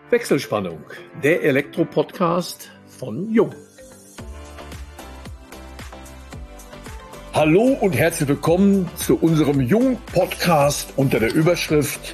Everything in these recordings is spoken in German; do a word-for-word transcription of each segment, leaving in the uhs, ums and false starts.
Wechselspannung, der Elektro-Podcast von Jung. Hallo und herzlich willkommen zu unserem Jung-Podcast unter der Überschrift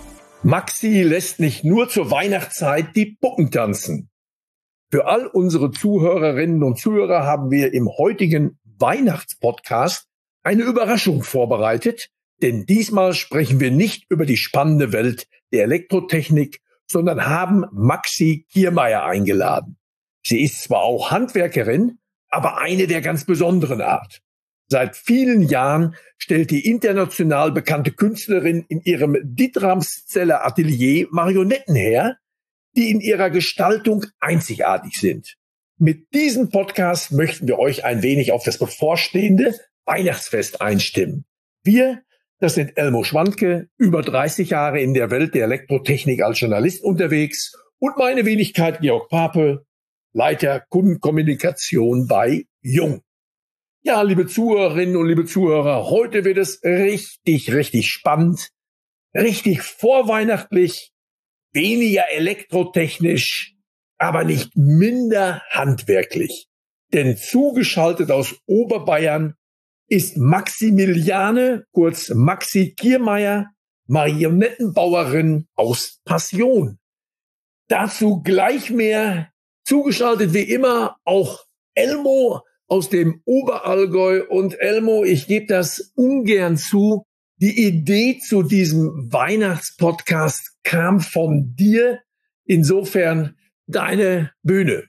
Maxi lässt nicht nur zur Weihnachtszeit die Puppen tanzen. Für all unsere Zuhörerinnen und Zuhörer haben wir im heutigen Weihnachtspodcast eine Überraschung vorbereitet, denn diesmal sprechen wir nicht über die spannende Welt der Elektrotechnik, sondern haben Maxi Kiermeier eingeladen. Sie ist zwar auch Handwerkerin, aber eine der ganz besonderen Art. Seit vielen Jahren stellt die international bekannte Künstlerin in ihrem Dietramszeller Atelier Marionetten her, die in ihrer Gestaltung einzigartig sind. Mit diesem Podcast möchten wir euch ein wenig auf das bevorstehende Weihnachtsfest einstimmen. Wir, das sind Elmo Schwanke, über dreißig Jahre in der Welt der Elektrotechnik als Journalist unterwegs, und meine Wenigkeit Georg Pape, Leiter Kundenkommunikation bei Jung. Ja, liebe Zuhörerinnen und liebe Zuhörer, heute wird es richtig, richtig spannend, richtig vorweihnachtlich, weniger elektrotechnisch, aber nicht minder handwerklich. Denn zugeschaltet aus Oberbayern ist Maximiliane, kurz Maxi Kiermeier, Marionettenbauerin aus Passion. Dazu gleich mehr, zugeschaltet wie immer auch Elmo aus dem Oberallgäu. Und Elmo, ich gebe das ungern zu, die Idee zu diesem Weihnachtspodcast kam von dir. Insofern deine Bühne.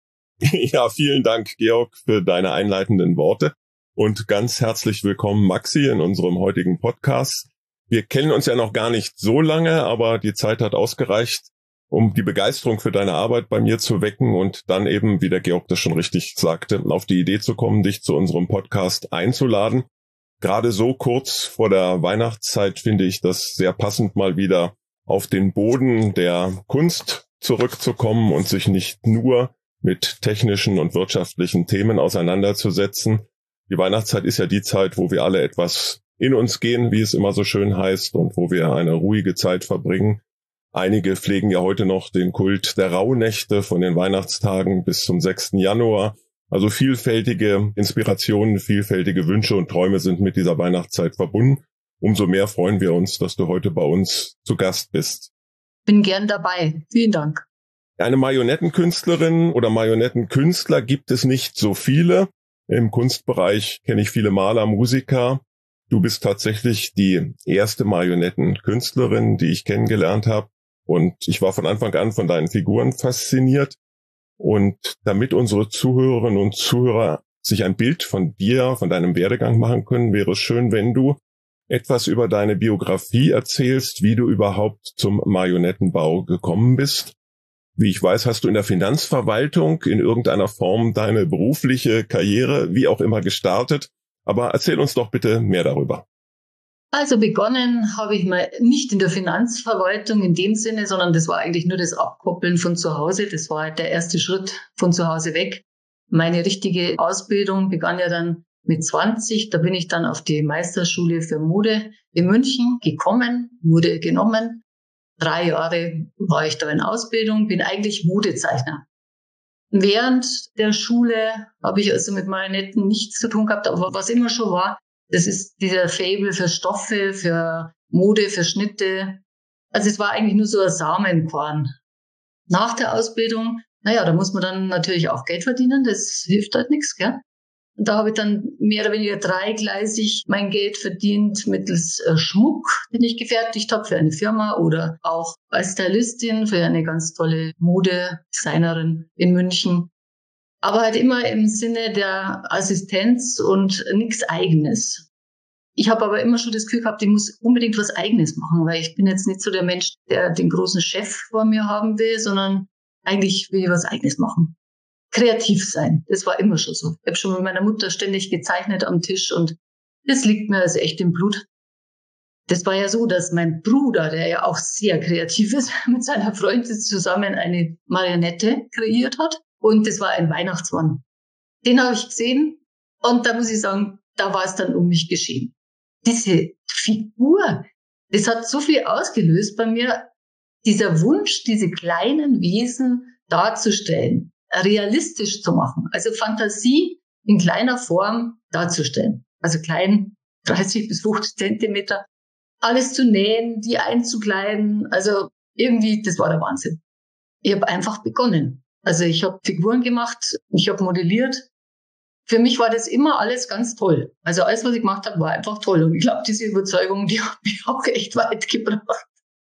Ja, vielen Dank, Georg, für deine einleitenden Worte. Und ganz herzlich willkommen, Maxi, in unserem heutigen Podcast. Wir kennen uns ja noch gar nicht so lange, aber die Zeit hat ausgereicht, um die Begeisterung für deine Arbeit bei mir zu wecken und dann eben, wie der Georg das schon richtig sagte, auf die Idee zu kommen, dich zu unserem Podcast einzuladen. Gerade so kurz vor der Weihnachtszeit finde ich das sehr passend, mal wieder auf den Boden der Kunst zurückzukommen und sich nicht nur mit technischen und wirtschaftlichen Themen auseinanderzusetzen. Die Weihnachtszeit ist ja die Zeit, wo wir alle etwas in uns gehen, wie es immer so schön heißt, und wo wir eine ruhige Zeit verbringen. Einige pflegen ja heute noch den Kult der Rauhnächte von den Weihnachtstagen bis zum sechsten Januar. Also vielfältige Inspirationen, vielfältige Wünsche und Träume sind mit dieser Weihnachtszeit verbunden. Umso mehr freuen wir uns, dass du heute bei uns zu Gast bist. Bin gern dabei. Vielen Dank. Eine Marionettenkünstlerin oder Marionettenkünstler gibt es nicht so viele. Im Kunstbereich kenne ich viele Maler, Musiker. Du bist tatsächlich die erste Marionettenkünstlerin, die ich kennengelernt habe. Und ich war von Anfang an von deinen Figuren fasziniert. Und damit unsere Zuhörerinnen und Zuhörer sich ein Bild von dir, von deinem Werdegang machen können, wäre es schön, wenn du etwas über deine Biografie erzählst, wie du überhaupt zum Marionettenbau gekommen bist. Wie ich weiß, hast du in der Finanzverwaltung in irgendeiner Form deine berufliche Karriere, wie auch immer, gestartet. Aber erzähl uns doch bitte mehr darüber. Also begonnen habe ich mal nicht in der Finanzverwaltung in dem Sinne, sondern das war eigentlich nur das Abkoppeln von zu Hause. Das war halt der erste Schritt von zu Hause weg. Meine richtige Ausbildung begann ja dann mit zwanzig. Da bin ich dann auf die Meisterschule für Mode in München gekommen, wurde genommen. Drei Jahre war ich da in Ausbildung, bin eigentlich Modezeichner. Während der Schule habe ich also mit Marionetten nichts zu tun gehabt, aber was immer schon war, das ist dieser Faible für Stoffe, für Mode, für Schnitte. Also es war eigentlich nur so ein Samenkorn. Nach der Ausbildung, naja, da muss man dann natürlich auch Geld verdienen, das hilft halt nichts, gell? Und da habe ich dann mehr oder weniger dreigleisig mein Geld verdient mittels äh, Schmuck, den ich gefertigt habe für eine Firma oder auch als Stylistin für eine ganz tolle Modedesignerin in München. Aber halt immer im Sinne der Assistenz und nichts Eigenes. Ich habe aber immer schon das Gefühl gehabt, ich muss unbedingt was Eigenes machen, weil ich bin jetzt nicht so der Mensch, der den großen Chef vor mir haben will, sondern eigentlich will ich was Eigenes machen. Kreativ sein, das war immer schon so. Ich habe schon mit meiner Mutter ständig gezeichnet am Tisch und das liegt mir also echt im Blut. Das war ja so, dass mein Bruder, der ja auch sehr kreativ ist, mit seiner Freundin zusammen eine Marionette kreiert hat. Und das war ein Weihnachtsmann. Den habe ich gesehen und da muss ich sagen, da war es dann um mich geschehen. Diese Figur, das hat so viel ausgelöst bei mir. dieser Wunsch, diese kleinen Wesen darzustellen, realistisch zu machen, also Fantasie in kleiner Form darzustellen, also klein, dreißig bis fünfzig Zentimeter, alles zu nähen, die einzukleiden, also irgendwie, das war der Wahnsinn. Ich habe einfach begonnen. Also ich habe Figuren gemacht, ich habe modelliert. Für mich war das immer alles ganz toll. Also alles, was ich gemacht habe, war einfach toll. Und ich glaube, diese Überzeugung, die hat mich auch echt weit gebracht.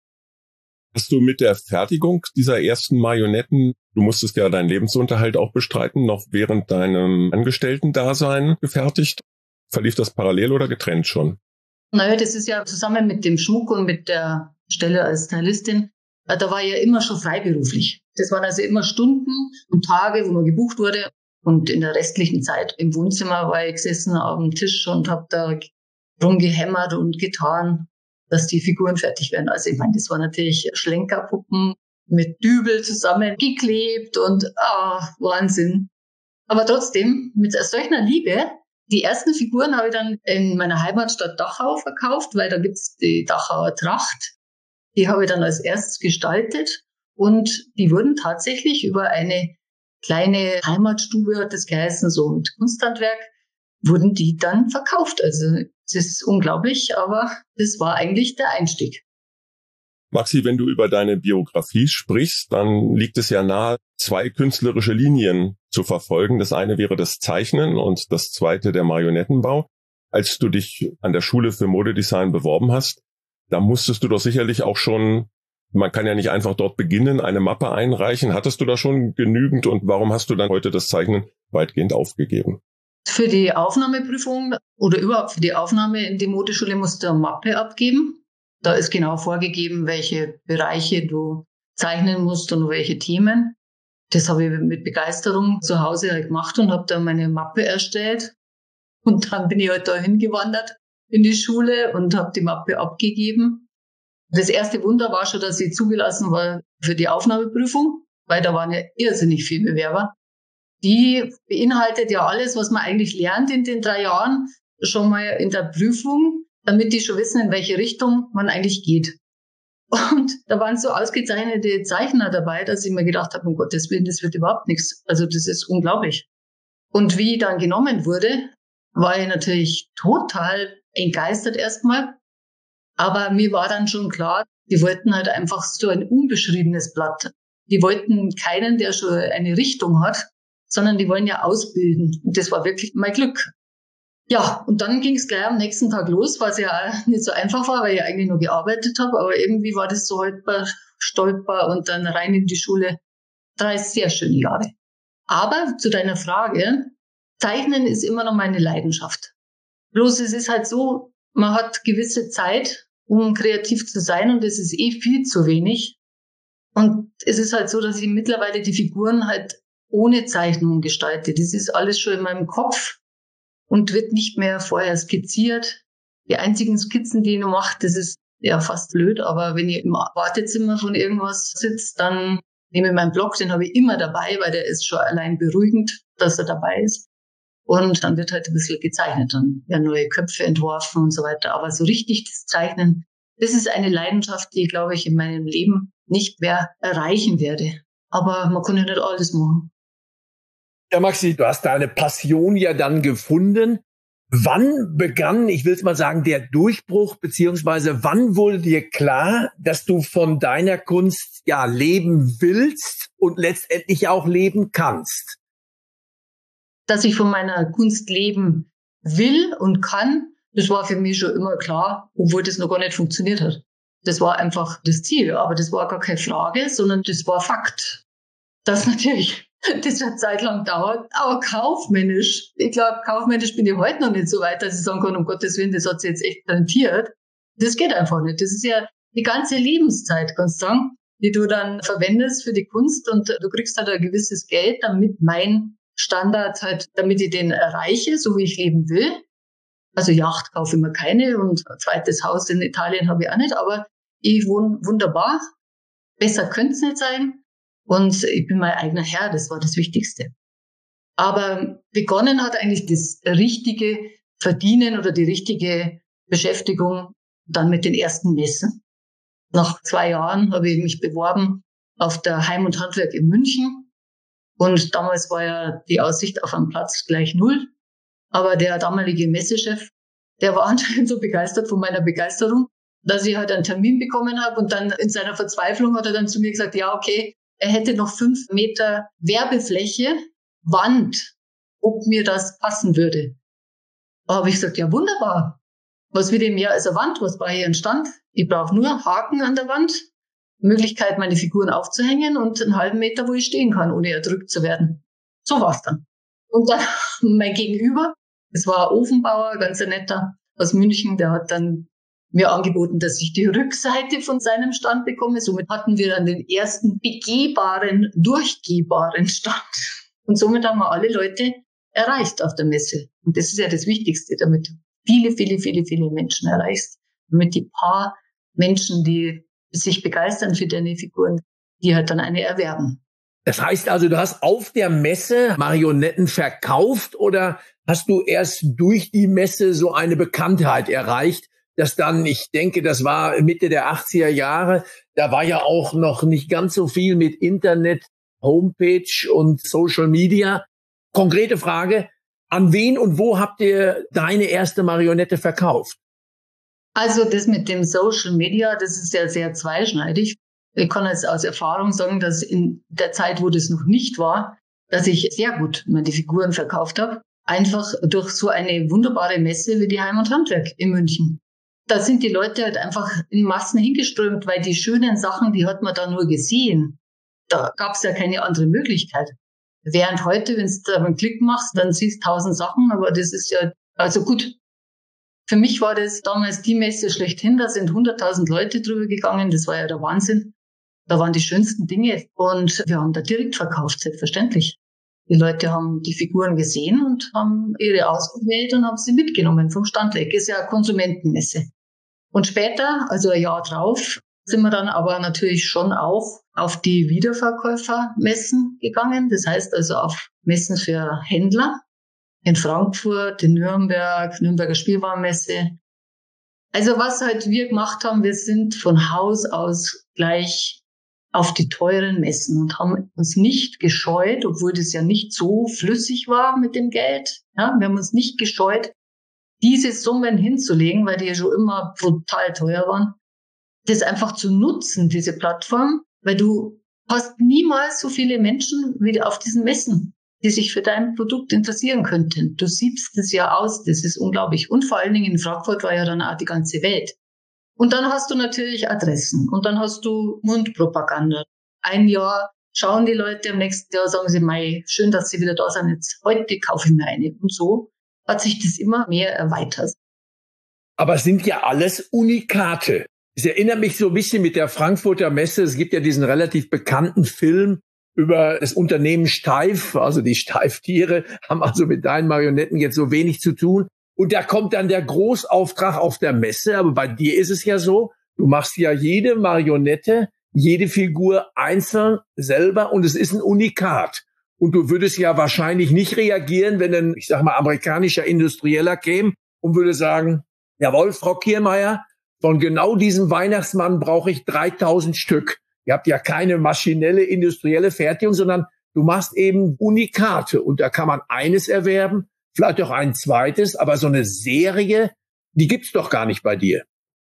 Hast du mit der Fertigung dieser ersten Marionetten, du musstest ja deinen Lebensunterhalt auch bestreiten, noch während deinem Angestellten-Dasein gefertigt? Verlief das parallel oder getrennt schon? Naja, das ist ja zusammen mit dem Schmuck und mit der Stelle als Stylistin, da war ich ja immer schon freiberuflich. Das waren also immer Stunden und Tage, wo man gebucht wurde. Und in der restlichen Zeit im Wohnzimmer war ich gesessen auf dem Tisch und habe da rumgehämmert und getan, dass die Figuren fertig werden. Also ich meine, das waren natürlich Schlenkerpuppen mit Dübel zusammengeklebt und ah, Wahnsinn. Aber trotzdem, mit solcher Liebe, die ersten Figuren habe ich dann in meiner Heimatstadt Dachau verkauft, weil da gibt's die Dachauer Tracht. Die habe ich dann als erstes gestaltet und die wurden tatsächlich über eine kleine Heimatstube, hat das geheißen, so mit Kunsthandwerk, wurden die dann verkauft. Also es ist unglaublich, aber das war eigentlich der Einstieg. Maxi, wenn du über deine Biografie sprichst, dann liegt es ja nahe, zwei künstlerische Linien zu verfolgen. Das eine wäre das Zeichnen und das zweite der Marionettenbau. Als du dich an der Schule für Modedesign beworben hast, da musstest du doch sicherlich auch schon, man kann ja nicht einfach dort beginnen, eine Mappe einreichen. Hattest du da schon genügend und warum hast du dann heute das Zeichnen weitgehend aufgegeben? Für die Aufnahmeprüfung oder überhaupt für die Aufnahme in die Modeschule musst du eine Mappe abgeben. Da ist genau vorgegeben, welche Bereiche du zeichnen musst und welche Themen. Das habe ich mit Begeisterung zu Hause halt gemacht und habe da meine Mappe erstellt. Und dann bin ich halt da hingewandert in die Schule und habe die Mappe abgegeben. Das erste Wunder war schon, dass ich zugelassen war für die Aufnahmeprüfung, weil da waren ja irrsinnig viele Bewerber. Die beinhaltet ja alles, was man eigentlich lernt in den drei Jahren, schon mal in der Prüfung, damit die schon wissen, in welche Richtung man eigentlich geht. Und da waren so ausgezeichnete Zeichner dabei, dass ich mir gedacht habe, um Gottes Willen, das wird überhaupt nichts. Also das ist unglaublich. Und wie ich dann genommen wurde, war ich natürlich total entgeistert erstmal. Aber mir war dann schon klar, die wollten halt einfach so ein unbeschriebenes Blatt. Die wollten keinen, der schon eine Richtung hat, sondern die wollen ja ausbilden. Und das war wirklich mein Glück. Ja, und dann ging es gleich am nächsten Tag los, was ja auch nicht so einfach war, weil ich eigentlich nur gearbeitet habe. Aber irgendwie war das so holper, stolper und dann rein in die Schule. Drei sehr schöne Jahre. Aber zu deiner Frage, Zeichnen ist immer noch meine Leidenschaft. Bloß es ist halt so, man hat gewisse Zeit, um kreativ zu sein und es ist eh viel zu wenig. Und es ist halt so, dass ich mittlerweile die Figuren halt ohne Zeichnung gestalte. Das ist alles schon in meinem Kopf und wird nicht mehr vorher skizziert. Die einzigen Skizzen, die ich noch mache, das ist ja fast blöd, aber wenn ich im Wartezimmer von irgendwas sitze, dann nehme ich meinen Block, den habe ich immer dabei, weil der ist schon allein beruhigend, dass er dabei ist. Und dann wird halt ein bisschen gezeichnet, dann werden neue Köpfe entworfen und so weiter. Aber so richtig das Zeichnen, das ist eine Leidenschaft, die, glaube ich, in meinem Leben nicht mehr erreichen werde. Aber man kann ja nicht alles machen. Ja, Maxi, du hast deine Passion ja dann gefunden. Wann begann, ich will es mal sagen, der Durchbruch, beziehungsweise wann wurde dir klar, dass du von deiner Kunst ja leben willst und letztendlich auch leben kannst? Dass ich von meiner Kunst leben will und kann, das war für mich schon immer klar, obwohl das noch gar nicht funktioniert hat. Das war einfach das Ziel, aber das war gar keine Frage, sondern das war Fakt. Das natürlich, das eine Zeit lang dauert, aber kaufmännisch, ich glaube, kaufmännisch bin ich heute noch nicht so weit, dass ich sagen kann, um Gottes Willen, das hat sich jetzt echt rentiert. Das geht einfach nicht. Das ist ja die ganze Lebenszeit, kannst du sagen, die du dann verwendest für die Kunst und du kriegst halt ein gewisses Geld, damit mein Standard halt, damit ich den erreiche, so wie ich leben will. Also Yacht kaufe ich mir keine und ein zweites Haus in Italien habe ich auch nicht, aber ich wohne wunderbar. Besser könnte es nicht sein. Und ich bin mein eigener Herr, das war das Wichtigste. Aber begonnen hat eigentlich das richtige Verdienen oder die richtige Beschäftigung dann mit den ersten Messen. Nach zwei Jahren habe ich mich beworben auf der Heim und Handwerk in München. Und damals war ja die Aussicht auf einen Platz gleich null. Aber der damalige Messechef, der war anscheinend so begeistert von meiner Begeisterung, dass ich halt einen Termin bekommen habe. Und dann in seiner Verzweiflung hat er dann zu mir gesagt, ja, okay, er hätte noch fünf Meter Werbefläche, Wand, ob mir das passen würde. Da habe ich gesagt, ja, wunderbar. Was will ich mehr als eine Wand? Was brauche ich einen Stand? Ich brauche nur Haken an der Wand, Möglichkeit, meine Figuren aufzuhängen und einen halben Meter, wo ich stehen kann, ohne erdrückt zu werden. So war's dann. Und dann mein Gegenüber, es war ein Ofenbauer, ganz ein netter aus München, der hat dann mir angeboten, dass ich die Rückseite von seinem Stand bekomme. Somit hatten wir dann den ersten begehbaren, durchgehbaren Stand. Und somit haben wir alle Leute erreicht auf der Messe. Und das ist ja das Wichtigste, damit du viele, viele, viele, viele Menschen erreichst. Damit die paar Menschen, die sich begeistern für deine Figuren, die halt dann eine erwerben. Das heißt also, du hast auf der Messe Marionetten verkauft oder hast du erst durch die Messe so eine Bekanntheit erreicht, dass dann, ich denke, das war Mitte der achtziger Jahre, da war ja auch noch nicht ganz so viel mit Internet, Homepage und Social Media. Konkrete Frage, an wen und wo habt ihr deine erste Marionette verkauft? Also das mit dem Social Media, das ist ja sehr zweischneidig. Ich kann jetzt aus Erfahrung sagen, dass in der Zeit, wo das noch nicht war, dass ich sehr gut meine Figuren verkauft habe. Einfach durch so eine wunderbare Messe wie die Heim und Handwerk in München. Da sind die Leute halt einfach in Massen hingeströmt, weil die schönen Sachen, die hat man da nur gesehen. Da gab es ja keine andere Möglichkeit. Während heute, wenn du da einen Klick machst, dann siehst du tausend Sachen, aber das ist ja, also gut. Für mich war das damals die Messe schlechthin, da sind hunderttausend Leute drüber gegangen, das war ja der Wahnsinn. Da waren die schönsten Dinge und wir haben da direkt verkauft, selbstverständlich. Die Leute haben die Figuren gesehen und haben ihre ausgewählt und haben sie mitgenommen vom Stand weg. Ist ja eine Konsumentenmesse. Und später, also ein Jahr drauf, sind wir dann aber natürlich schon auch auf die Wiederverkäufermessen gegangen. Das heißt also auf Messen für Händler in Frankfurt, in Nürnberg, Nürnberger Spielwarenmesse. Also was halt wir gemacht haben, wir sind von Haus aus gleich auf die teuren Messen und haben uns nicht gescheut, obwohl das ja nicht so flüssig war mit dem Geld. Ja, wir haben uns nicht gescheut, diese Summen hinzulegen, weil die ja schon immer brutal teuer waren. Das einfach zu nutzen, diese Plattform, weil du hast niemals so viele Menschen wie auf diesen Messen, die sich für dein Produkt interessieren könnten. Du siebst es ja aus, das ist unglaublich. Und vor allen Dingen in Frankfurt war ja dann auch die ganze Welt. Und dann hast du natürlich Adressen und dann hast du Mundpropaganda. Ein Jahr schauen die Leute, am nächsten Jahr sagen sie, mei, schön, dass sie wieder da sind, jetzt heute kaufe ich mir eine. Und so hat sich das immer mehr erweitert. Aber es sind ja alles Unikate. Es erinnert mich so ein bisschen mit der Frankfurter Messe. Es gibt ja diesen relativ bekannten Film über das Unternehmen Steiff. Also die Steiff-Tiere haben also mit deinen Marionetten jetzt so wenig zu tun. Und da kommt dann der Großauftrag auf der Messe. Aber bei dir ist es ja so, du machst ja jede Marionette, jede Figur einzeln selber und es ist ein Unikat. Und du würdest ja wahrscheinlich nicht reagieren, wenn ein, ich sag mal, amerikanischer Industrieller käme und würde sagen, jawohl, Frau Kiermeier, von genau diesem Weihnachtsmann brauche ich dreitausend Stück. Ihr habt ja keine maschinelle, industrielle Fertigung, sondern du machst eben Unikate. Und da kann man eines erwerben, vielleicht auch ein zweites, aber so eine Serie, die gibt's doch gar nicht bei dir.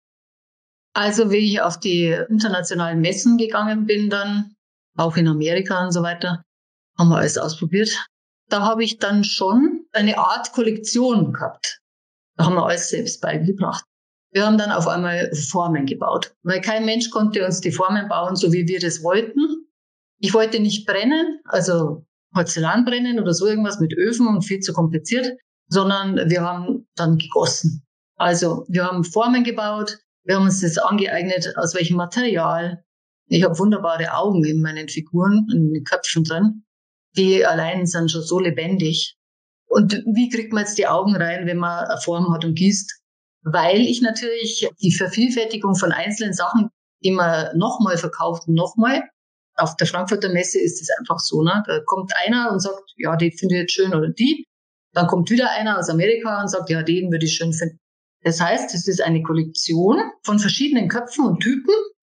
Also wie ich auf die internationalen Messen gegangen bin dann, auch in Amerika und so weiter, haben wir alles ausprobiert. Da habe ich dann schon eine Art Kollektion gehabt. Da haben wir alles selbst beigebracht. Wir haben dann auf einmal Formen gebaut, weil kein Mensch konnte uns die Formen bauen, so wie wir das wollten. Ich wollte nicht brennen, also Porzellan brennen oder so irgendwas mit Öfen und viel zu kompliziert, sondern wir haben dann gegossen. Also wir haben Formen gebaut, wir haben uns das angeeignet, aus welchem Material. Ich habe wunderbare Augen in meinen Figuren, in den Köpfen drin. Die allein sind schon so lebendig. Und wie kriegt man jetzt die Augen rein, wenn man eine Form hat und gießt? Weil ich natürlich die Vervielfältigung von einzelnen Sachen, die man nochmal verkauft und nochmal. Auf der Frankfurter Messe ist es einfach so, ne? Da kommt einer und sagt, ja, die finde ich jetzt schön oder die. Dann kommt wieder einer aus Amerika und sagt, ja, den würde ich schön finden. Das heißt, es ist eine Kollektion von verschiedenen Köpfen und Typen,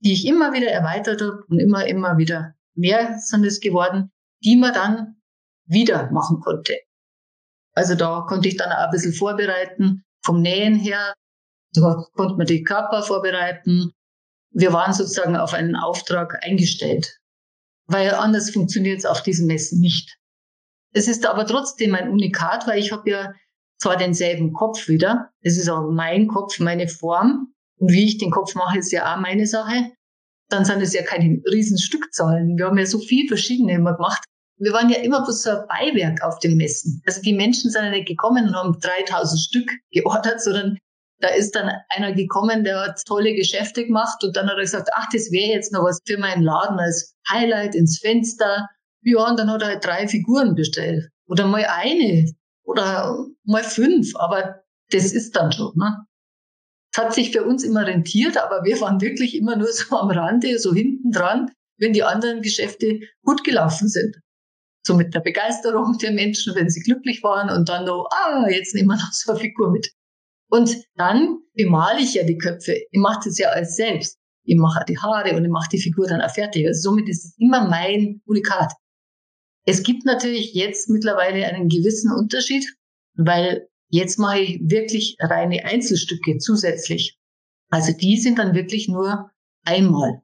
die ich immer wieder erweitert habe und immer, immer wieder mehr sind es geworden, die man dann wieder machen konnte. Also da konnte ich dann auch ein bisschen vorbereiten, vom Nähen her, da konnte man die Körper vorbereiten. Wir waren sozusagen auf einen Auftrag eingestellt, weil anders funktioniert es auf diesen Messen nicht. Es ist aber trotzdem ein Unikat, weil ich habe ja zwar denselben Kopf wieder, es ist auch mein Kopf, meine Form und wie ich den Kopf mache, ist ja auch meine Sache. Dann sind es ja keine riesen Stückzahlen. Wir haben ja so viel Verschiedene immer gemacht. Wir waren ja immer bloß so ein Beiwerk auf den Messen. Also die Menschen sind ja nicht gekommen und haben dreitausend Stück geordert, sondern da ist dann einer gekommen, der hat tolle Geschäfte gemacht und dann hat er gesagt, ach, das wäre jetzt noch was für meinen Laden als Highlight ins Fenster. Ja, und dann hat er halt drei Figuren bestellt. Oder mal eine oder mal fünf, aber das ist dann schon, ne? Es hat sich für uns immer rentiert, aber wir waren wirklich immer nur so am Rande, so hinten dran, wenn die anderen Geschäfte gut gelaufen sind. So mit der Begeisterung der Menschen, wenn sie glücklich waren und dann noch, ah, jetzt nehmen wir noch so eine Figur mit. Und dann bemale ich ja die Köpfe. Ich mache das ja alles selbst. Ich mache die Haare und ich mache die Figur dann auch fertig. Also somit ist es immer mein Unikat. Es gibt natürlich jetzt mittlerweile einen gewissen Unterschied, weil jetzt mache ich wirklich reine Einzelstücke zusätzlich. Also die sind dann wirklich nur einmal.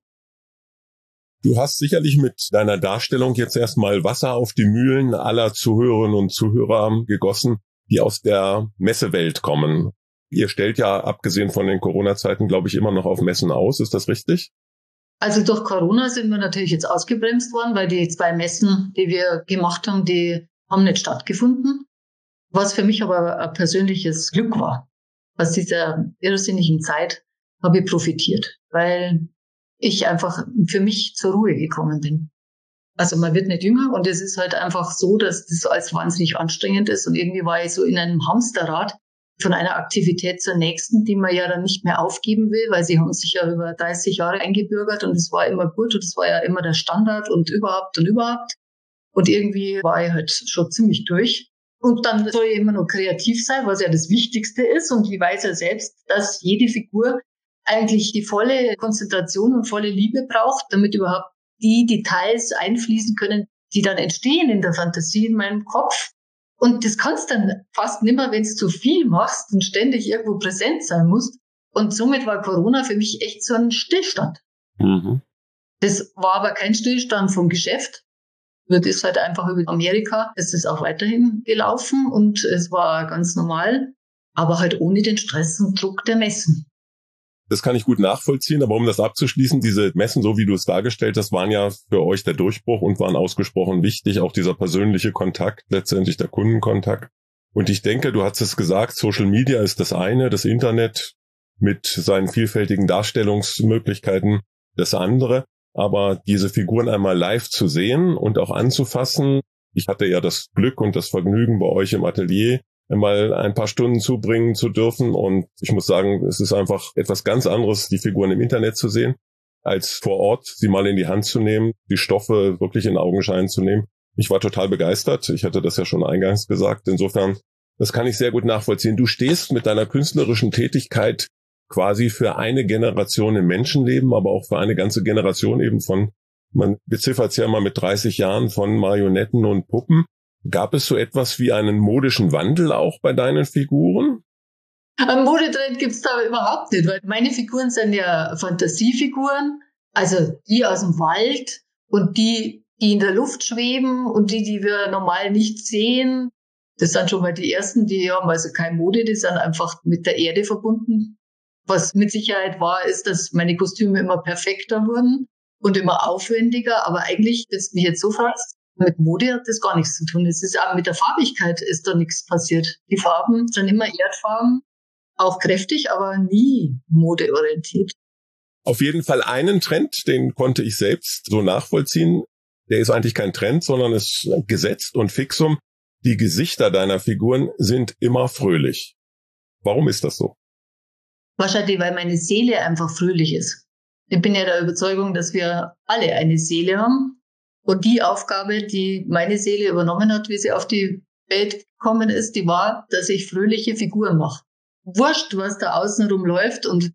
Du hast sicherlich mit deiner Darstellung jetzt erstmal Wasser auf die Mühlen aller Zuhörerinnen und Zuhörer gegossen, die aus der Messewelt kommen. Ihr stellt ja, abgesehen von den Corona-Zeiten, glaube ich, immer noch auf Messen aus. Ist das richtig? Also durch Corona sind wir natürlich jetzt ausgebremst worden, weil die zwei Messen, die wir gemacht haben, die haben nicht stattgefunden. Was für mich aber ein persönliches Glück war. Aus dieser irrsinnigen Zeit habe ich profitiert, weil ich einfach für mich zur Ruhe gekommen bin. Also man wird nicht jünger und es ist halt einfach so, dass das alles wahnsinnig anstrengend ist und irgendwie war ich so in einem Hamsterrad von einer Aktivität zur nächsten, die man ja dann nicht mehr aufgeben will, weil sie haben sich ja über dreißig Jahre eingebürgert und es war immer gut und es war ja immer der Standard und überhaupt und überhaupt. Und irgendwie war ich halt schon ziemlich durch. Und dann soll ich immer noch kreativ sein, was ja das Wichtigste ist. Und ich weiß ja selbst, dass jede Figur eigentlich die volle Konzentration und volle Liebe braucht, damit überhaupt die Details einfließen können, die dann entstehen in der Fantasie, in meinem Kopf. Und das kannst du dann fast nimmer, wenn du zu viel machst und ständig irgendwo präsent sein musst. Und somit war Corona für mich echt so ein Stillstand. Mhm. Das war aber kein Stillstand vom Geschäft. Das ist halt einfach über Amerika. Es ist auch weiterhin gelaufen und es war ganz normal, aber halt ohne den Stress und Druck der Messen. Das kann ich gut nachvollziehen, aber um das abzuschließen, diese Messen, so wie du es dargestellt hast, waren ja für euch der Durchbruch und waren ausgesprochen wichtig, auch dieser persönliche Kontakt, letztendlich der Kundenkontakt. Und ich denke, du hast es gesagt, Social Media ist das eine, das Internet mit seinen vielfältigen Darstellungsmöglichkeiten das andere. Aber diese Figuren einmal live zu sehen und auch anzufassen, ich hatte ja das Glück und das Vergnügen, bei euch im Atelier einmal ein paar Stunden zubringen zu dürfen. Und ich muss sagen, es ist einfach etwas ganz anderes, die Figuren im Internet zu sehen, als vor Ort sie mal in die Hand zu nehmen, die Stoffe wirklich in Augenschein zu nehmen. Ich war total begeistert. Ich hatte das ja schon eingangs gesagt. Insofern, das kann ich sehr gut nachvollziehen. Du stehst mit deiner künstlerischen Tätigkeit quasi für eine Generation im Menschenleben, aber auch für eine ganze Generation eben von, man beziffert es ja immer mit dreißig Jahren von Marionetten und Puppen. Gab es so etwas wie einen modischen Wandel auch bei deinen Figuren? Ein Modetrend gibt's da überhaupt nicht, weil meine Figuren sind ja Fantasiefiguren, also die aus dem Wald und die, die in der Luft schweben und die, die wir normal nicht sehen. Das sind schon mal die ersten, die haben also keine Mode, die sind einfach mit der Erde verbunden. Was mit Sicherheit wahr ist, dass meine Kostüme immer perfekter wurden und immer aufwendiger. Aber eigentlich, wenn du mich jetzt so fragst, mit Mode hat das gar nichts zu tun. Es ist auch mit der Farbigkeit ist da nichts passiert. Die Farben sind immer Erdfarben, auch kräftig, aber nie modeorientiert. Auf jeden Fall einen Trend, den konnte ich selbst so nachvollziehen. Der ist eigentlich kein Trend, sondern ist gesetzt und fixum. Die Gesichter deiner Figuren sind immer fröhlich. Warum ist das so? Wahrscheinlich, weil meine Seele einfach fröhlich ist. Ich bin ja der Überzeugung, dass wir alle eine Seele haben. Und die Aufgabe, die meine Seele übernommen hat, wie sie auf die Welt gekommen ist, die war, dass ich fröhliche Figuren mache. Wurscht, was da außenrum läuft. Und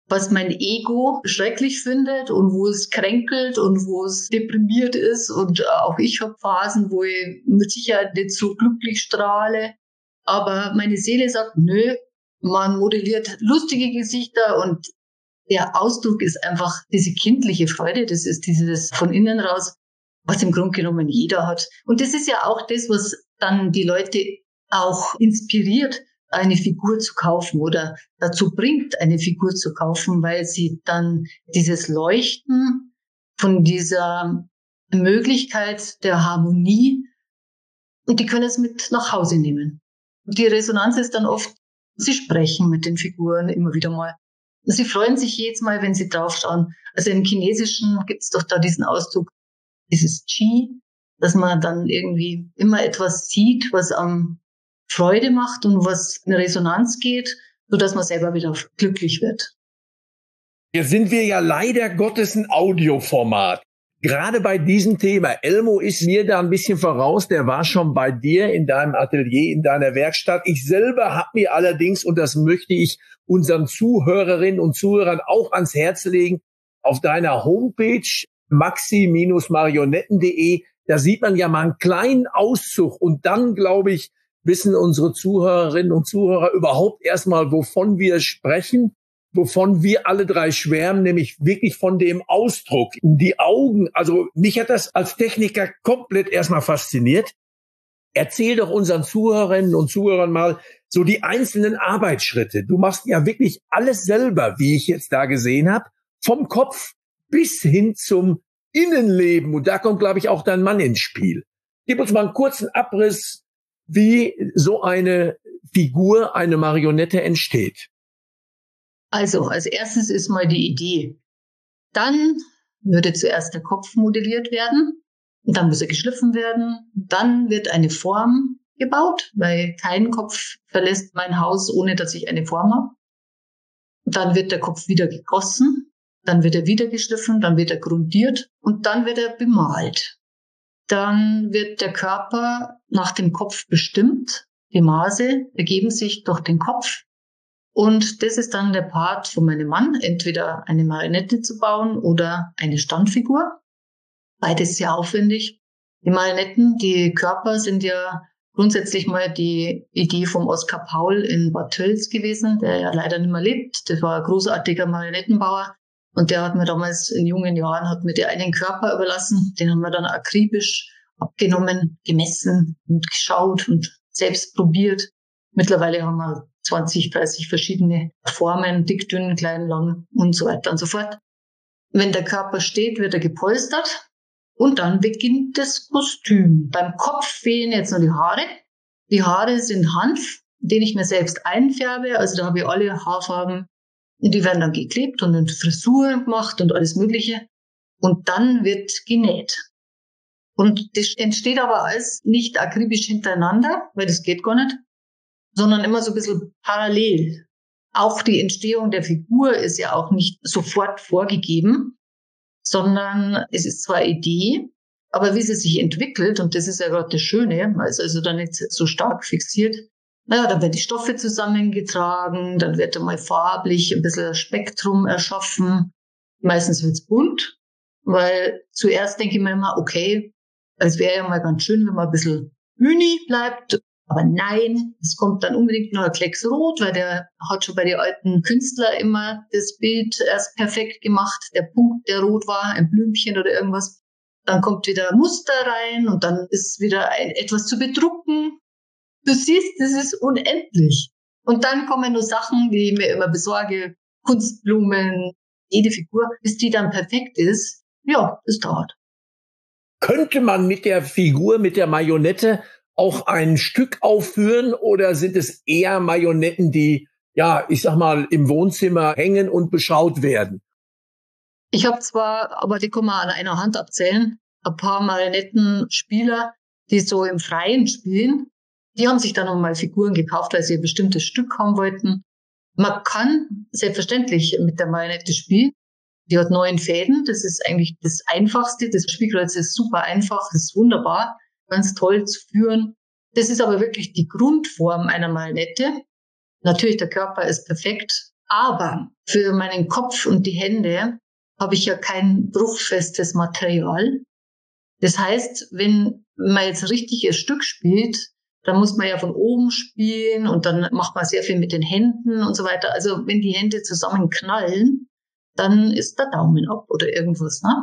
was mein Ego schrecklich findet und wo es kränkelt und wo es deprimiert ist. Und auch ich habe Phasen, wo ich mit Sicherheit nicht so glücklich strahle. Aber meine Seele sagt, nö, man modelliert lustige Gesichter und der Ausdruck ist einfach diese kindliche Freude. Das ist dieses von innen raus, was im Grunde genommen jeder hat. Und das ist ja auch das, was dann die Leute auch inspiriert, eine Figur zu kaufen oder dazu bringt, eine Figur zu kaufen, weil sie dann dieses Leuchten von dieser Möglichkeit der Harmonie, und die können es mit nach Hause nehmen. Und die Resonanz ist dann oft, sie sprechen mit den Figuren immer wieder mal. Sie freuen sich jedes Mal, wenn sie draufschauen. Also im Chinesischen gibt es doch da diesen Ausdruck, dieses Qi, dass man dann irgendwie immer etwas sieht, was am Freude macht und was in Resonanz geht, sodass man selber wieder glücklich wird. Hier sind wir ja leider Gottes ein Audioformat. Gerade bei diesem Thema. Elmo ist mir da ein bisschen voraus. Der war schon bei dir in deinem Atelier, in deiner Werkstatt. Ich selber habe mir allerdings, und das möchte ich unseren Zuhörerinnen und Zuhörern auch ans Herz legen, auf deiner Homepage maxi Bindestrich marionetten punkt de, da sieht man ja mal einen kleinen Auszug. Und dann, glaube ich, wissen unsere Zuhörerinnen und Zuhörer überhaupt erstmal, wovon wir sprechen, wovon wir alle drei schwärmen, nämlich wirklich von dem Ausdruck, die Augen. Also mich hat das als Techniker komplett erstmal fasziniert. Erzähl doch unseren Zuhörerinnen und Zuhörern mal so die einzelnen Arbeitsschritte. Du machst ja wirklich alles selber, wie ich jetzt da gesehen habe, vom Kopf bis hin zum Innenleben. Und da kommt, glaube ich, auch dein Mann ins Spiel. Gib uns mal einen kurzen Abriss, wie so eine Figur, eine Marionette entsteht. Also, als erstes ist mal die Idee. Dann würde zuerst der Kopf modelliert werden. Und dann muss er geschliffen werden. Dann wird eine Form gebaut, weil kein Kopf verlässt mein Haus, ohne dass ich eine Form habe. Dann wird der Kopf wieder gegossen. Dann wird er wieder geschliffen. Dann wird er grundiert. Und dann wird er bemalt. Dann wird der Körper nach dem Kopf bestimmt. Die Maße ergeben sich durch den Kopf. Und das ist dann der Part von meinem Mann, entweder eine Marionette zu bauen oder eine Standfigur. Beides sehr aufwendig. Die Marionetten, die Körper sind ja grundsätzlich mal die Idee vom Oskar Paul in Bad Tölz gewesen, der ja leider nicht mehr lebt. Der war ein großartiger Marionettenbauer. Und der hat mir damals in jungen Jahren, hat mir der einen Körper überlassen. Den haben wir dann akribisch abgenommen, gemessen und geschaut und selbst probiert. Mittlerweile haben wir zwanzig, dreißig verschiedene Formen, dick, dünn, klein, lang und so weiter und so fort. Wenn der Körper steht, wird er gepolstert und dann beginnt das Kostüm. Beim Kopf fehlen jetzt nur die Haare. Die Haare sind Hanf, den ich mir selbst einfärbe. Also da habe ich alle Haarfarben. Die werden dann geklebt und in Frisur gemacht und alles Mögliche. Und dann wird genäht. Und das entsteht aber alles nicht akribisch hintereinander, weil das geht gar nicht, sondern immer so ein bisschen parallel. Auch die Entstehung der Figur ist ja auch nicht sofort vorgegeben, sondern es ist zwar Idee, aber wie sie sich entwickelt, und das ist ja gerade das Schöne, man ist also da nicht so stark fixiert, naja, dann werden die Stoffe zusammengetragen, dann wird einmal farblich ein bisschen Spektrum erschaffen. Meistens wird's bunt, weil zuerst denke ich mir immer, okay, es wäre ja mal ganz schön, wenn man ein bisschen Uni bleibt. Aber nein, es kommt dann unbedingt nur ein Klecks rot, weil der hat schon bei den alten Künstlern immer das Bild erst perfekt gemacht. Der Punkt, der rot war, ein Blümchen oder irgendwas. Dann kommt wieder Muster rein und dann ist wieder ein, etwas zu bedrucken. Du siehst, das ist unendlich. Und dann kommen nur Sachen, die ich mir immer besorge, Kunstblumen, jede Figur, bis die dann perfekt ist. Ja, das dauert. Könnte man mit der Figur, mit der Marionette auch ein Stück aufführen oder sind es eher Marionetten, die, ja, ich sag mal, im Wohnzimmer hängen und beschaut werden? Ich habe zwar, aber die kann man an einer Hand abzählen, ein paar Marionettenspieler, die so im Freien spielen. Die haben sich dann nochmal Figuren gekauft, weil sie ein bestimmtes Stück haben wollten. Man kann selbstverständlich mit der Marionette spielen. Die hat neun Fäden. Das ist eigentlich das Einfachste. Das Spielkreuz ist super einfach. Das ist wunderbar. Ganz toll zu führen. Das ist aber wirklich die Grundform einer Marionette. Natürlich, der Körper ist perfekt. Aber für meinen Kopf und die Hände habe ich ja kein bruchfestes Material. Das heißt, wenn man jetzt richtig ein Stück spielt, dann muss man ja von oben spielen und dann macht man sehr viel mit den Händen und so weiter. Also wenn die Hände zusammen knallen, dann ist der Daumen ab oder irgendwas, ne?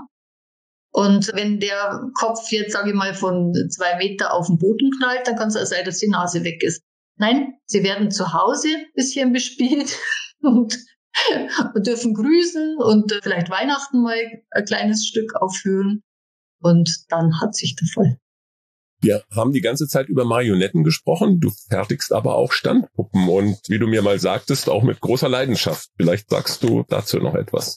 Und wenn der Kopf jetzt, sage ich mal, von zwei Meter auf den Boden knallt, dann kann es auch sein, dass die Nase weg ist. Nein, sie werden zu Hause ein bisschen bespielt und, und dürfen grüßen und vielleicht Weihnachten mal ein kleines Stück aufführen. Und dann hat sich der Fall. Wir haben die ganze Zeit über Marionetten gesprochen. Du fertigst aber auch Standpuppen und wie du mir mal sagtest, auch mit großer Leidenschaft. Vielleicht sagst du dazu noch etwas.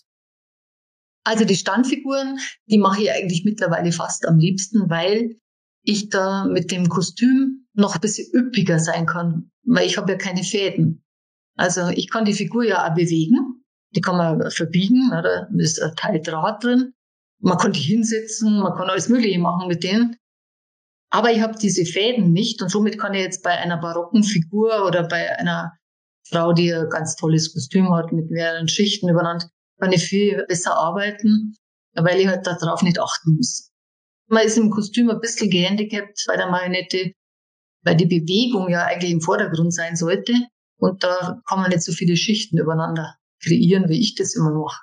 Also die Standfiguren, die mache ich eigentlich mittlerweile fast am liebsten, weil ich da mit dem Kostüm noch ein bisschen üppiger sein kann, weil ich habe ja keine Fäden. Also ich kann die Figur ja auch bewegen, die kann man verbiegen, oder? Da ist ein Teil Draht drin. Man kann die hinsetzen, man kann alles Mögliche machen mit denen. Aber ich habe diese Fäden nicht und somit kann ich jetzt bei einer barocken Figur oder bei einer Frau, die ein ganz tolles Kostüm hat mit mehreren Schichten übereinander, kann ich viel besser arbeiten, weil ich halt darauf nicht achten muss. Man ist im Kostüm ein bisschen gehandicapt bei der Marionette, weil die Bewegung ja eigentlich im Vordergrund sein sollte und da kann man nicht so viele Schichten übereinander kreieren, wie ich das immer mache.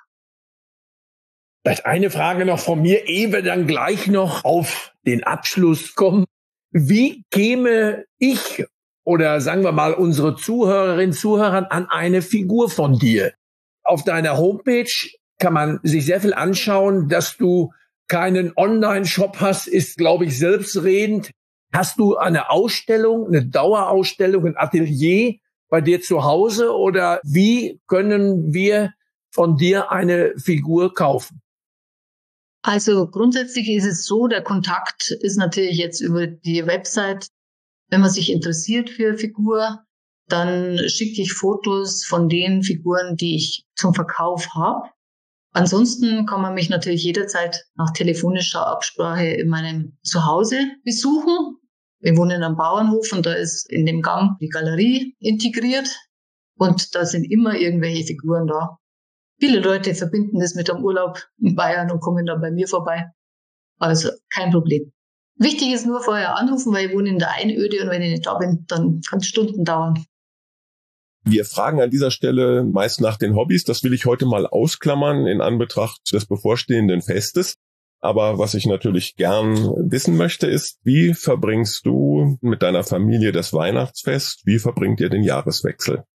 Vielleicht eine Frage noch von mir, ehe wir dann gleich noch auf den Abschluss kommen. Wie käme ich oder sagen wir mal unsere Zuhörerinnen und Zuhörer an eine Figur von dir? Auf deiner Homepage kann man sich sehr viel anschauen, dass du keinen Online-Shop hast, ist, glaube ich, selbstredend. Hast du eine Ausstellung, eine Dauerausstellung, ein Atelier bei dir zu Hause oder wie können wir von dir eine Figur kaufen? Also grundsätzlich ist es so, der Kontakt ist natürlich jetzt über die Website. Wenn man sich interessiert für eine Figur, dann schicke ich Fotos von den Figuren, die ich zum Verkauf habe. Ansonsten kann man mich natürlich jederzeit nach telefonischer Absprache in meinem Zuhause besuchen. Wir wohnen am Bauernhof und da ist in dem Gang die Galerie integriert und da sind immer irgendwelche Figuren da. Viele Leute verbinden das mit einem Urlaub in Bayern und kommen dann bei mir vorbei. Also kein Problem. Wichtig ist nur vorher anrufen, weil ich wohne in der Einöde und wenn ich nicht da bin, dann kann es Stunden dauern. Wir fragen an dieser Stelle meist nach den Hobbys. Das will ich heute mal ausklammern in Anbetracht des bevorstehenden Festes. Aber was ich natürlich gern wissen möchte, ist, wie verbringst du mit deiner Familie das Weihnachtsfest? Wie verbringt ihr den Jahreswechsel?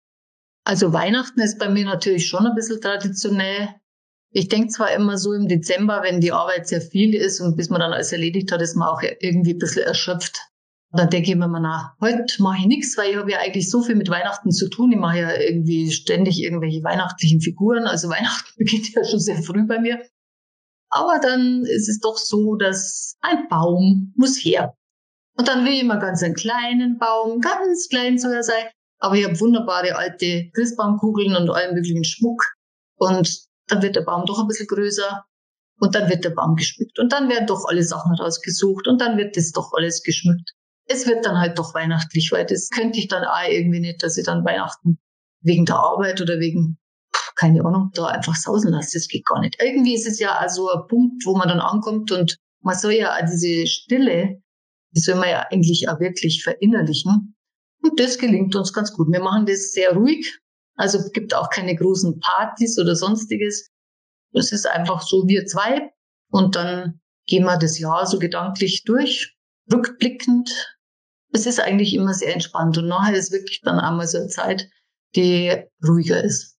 Also Weihnachten ist bei mir natürlich schon ein bisschen traditionell. Ich denke zwar immer so im Dezember, wenn die Arbeit sehr viel ist und bis man dann alles erledigt hat, ist man auch irgendwie ein bisschen erschöpft. Und dann denke ich mir, na, heute mache ich nichts, weil ich habe ja eigentlich so viel mit Weihnachten zu tun. Ich mache ja irgendwie ständig irgendwelche weihnachtlichen Figuren. Also Weihnachten beginnt ja schon sehr früh bei mir. Aber dann ist es doch so, dass ein Baum muss her. Und dann will ich immer ganz einen kleinen Baum, ganz klein soll er sein. Aber ich habe wunderbare alte Christbaumkugeln und allen möglichen Schmuck. Und dann wird der Baum doch ein bisschen größer. Und dann wird der Baum geschmückt. Und dann werden doch alle Sachen rausgesucht. Und dann wird das doch alles geschmückt. Es wird dann halt doch weihnachtlich, weil das könnte ich dann auch irgendwie nicht, dass ich dann Weihnachten wegen der Arbeit oder wegen, keine Ahnung, da einfach sausen lasse. Das geht gar nicht. Irgendwie ist es ja also ein Punkt, wo man dann ankommt und man soll ja auch diese Stille, die soll man ja eigentlich auch wirklich verinnerlichen. Und das gelingt uns ganz gut. Wir machen das sehr ruhig. Also es gibt auch keine großen Partys oder sonstiges. Es ist einfach so wir zwei. Und dann gehen wir das Jahr so gedanklich durch, rückblickend. Es ist eigentlich immer sehr entspannt. Und nachher ist wirklich dann einmal so eine Zeit, die ruhiger ist.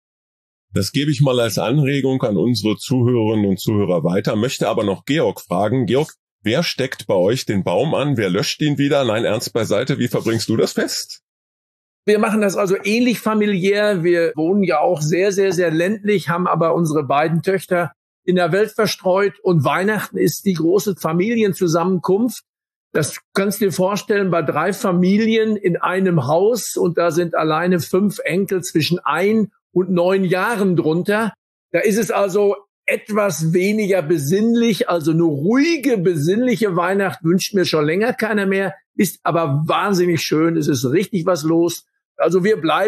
Das gebe ich mal als Anregung an unsere Zuhörerinnen und Zuhörer weiter, möchte aber noch Georg fragen. Georg, wer steckt bei euch den Baum an? Wer löscht ihn wieder? Nein, ernst beiseite. Wie verbringst du das Fest? Wir machen das also ähnlich familiär. Wir wohnen ja auch sehr, sehr, sehr ländlich, haben aber unsere beiden Töchter in der Welt verstreut. Und Weihnachten ist die große Familienzusammenkunft. Das kannst du dir vorstellen, bei drei Familien in einem Haus. Und da sind alleine fünf Enkel zwischen ein und neun Jahren drunter. Da ist es also etwas weniger besinnlich, also eine ruhige, besinnliche Weihnacht wünscht mir schon länger keiner mehr, ist aber wahnsinnig schön, es ist richtig was los. Also wir bleiben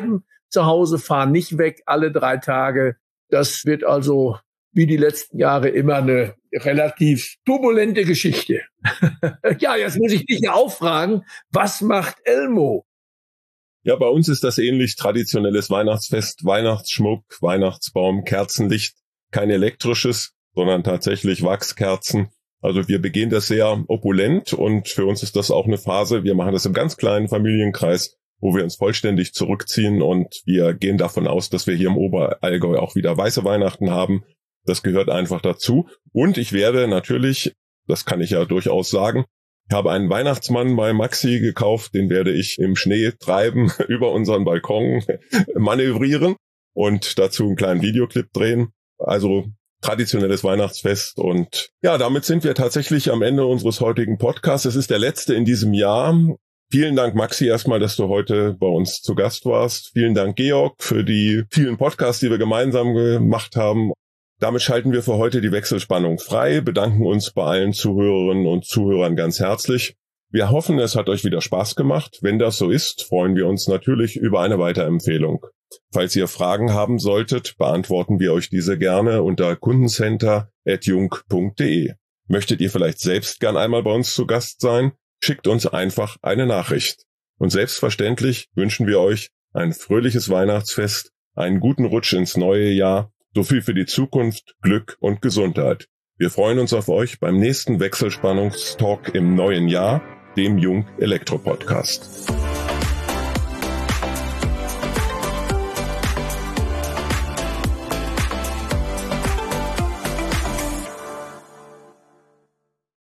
zu Hause, fahren nicht weg alle drei Tage. Das wird also wie die letzten Jahre immer eine relativ turbulente Geschichte. Ja, jetzt muss ich dich ja auch fragen, was macht Elmo? Ja, bei uns ist das ähnlich traditionelles Weihnachtsfest, Weihnachtsschmuck, Weihnachtsbaum, Kerzenlicht, kein elektrisches, sondern tatsächlich Wachskerzen. Also wir begehen das sehr opulent und für uns ist das auch eine Phase, wir machen das im ganz kleinen Familienkreis, wo wir uns vollständig zurückziehen und wir gehen davon aus, dass wir hier im Oberallgäu auch wieder weiße Weihnachten haben. Das gehört einfach dazu. Und ich werde natürlich, das kann ich ja durchaus sagen, ich habe einen Weihnachtsmann bei Maxi gekauft, den werde ich im Schnee treiben, über unseren Balkon manövrieren und dazu einen kleinen Videoclip drehen. Also traditionelles Weihnachtsfest und ja, damit sind wir tatsächlich am Ende unseres heutigen Podcasts. Es ist der letzte in diesem Jahr. Vielen Dank, Maxi, erstmal, dass du heute bei uns zu Gast warst. Vielen Dank, Georg, für die vielen Podcasts, die wir gemeinsam gemacht haben. Damit schalten wir für heute die Wechselspannung frei, bedanken uns bei allen Zuhörerinnen und Zuhörern ganz herzlich. Wir hoffen, es hat euch wieder Spaß gemacht. Wenn das so ist, freuen wir uns natürlich über eine Weiterempfehlung. Falls ihr Fragen haben solltet, beantworten wir euch diese gerne unter kundencenter at jung punkt de. Möchtet ihr vielleicht selbst gern einmal bei uns zu Gast sein? Schickt uns einfach eine Nachricht. Und selbstverständlich wünschen wir euch ein fröhliches Weihnachtsfest, einen guten Rutsch ins neue Jahr, so viel für die Zukunft, Glück und Gesundheit. Wir freuen uns auf euch beim nächsten Wechselspannungstalk im neuen Jahr, dem Jung Elektro Podcast.